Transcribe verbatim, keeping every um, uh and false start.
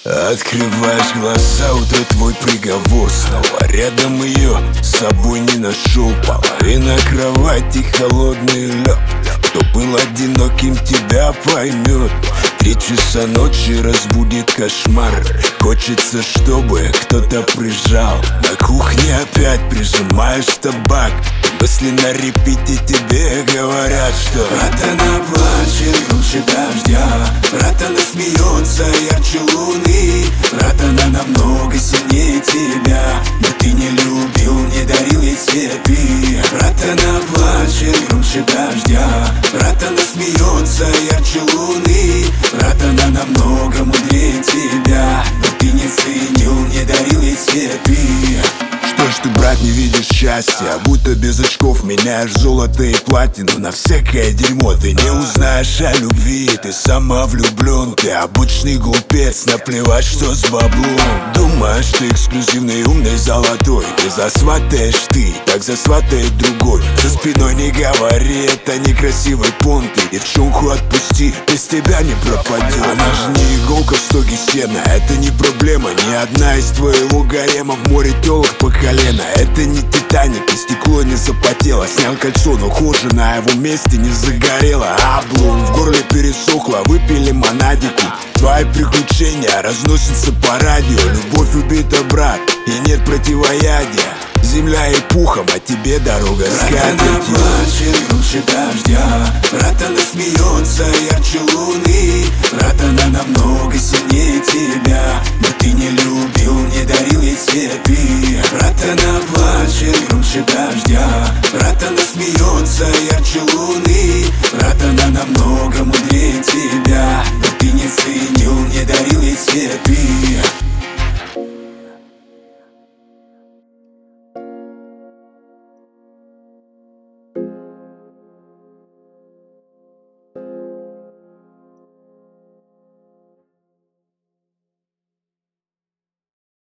Открываешь глаза, утро твой приговор. Снова рядом ее с собой не нашел. Половина кровати, холодный лед. Кто был одиноким, тебя поймет. Три часа ночи разбудит кошмар. Хочется, чтобы кто-то прижал. На кухне опять прижимаешь табак. Мысли на репите тебе говорят, что брат, она плачет лучше дождя. Брат, она смеется ярче луны. Брат, она намного сильнее тебя. Но ты не любил, не дарил ей цветы. Брат, она плачет громче дождя. Брат, она смеется ярче луны. Брат, она намного мудрее тебя. Но ты не ценил, не дарил ей цветы. Что ж ты, брат, не видишь счастья? Будто без очков меняешь золото и платину на всякое дерьмо. Ты не узнаешь о любви, ты самовлюблен. Ты обычный глупец, наплевать, что с баблом. Думаешь, ты эксклюзивный, умный, золотой. Ты засватаешь ты, так засватает другой. За спиной не говори, это некрасивый понт. Ты девчонку отпусти, без тебя не пропадет. Она же не иголка в стоге сена, это не проблема. Ни одна из твоего гарема в море телок по колено. Это не Титаник, и стекло не запотело. Снял кольцо, но кожа на его месте не загорела. Облом, в горле пересохло, выпили монадику. Твои приключения разносятся по радио. Любовь убита, брат, и нет противоядия. Земля и пухом, а тебе дорога с катертью. Брат, она плачет лучше дождя. Брат, она смеется ярче луны. Брат, она намного сильнее тебя. Но ты не любил, не дарил ей цветы. Брат, она плачет громче дождя. Брат, она смеется ярче луны. Брат, она намного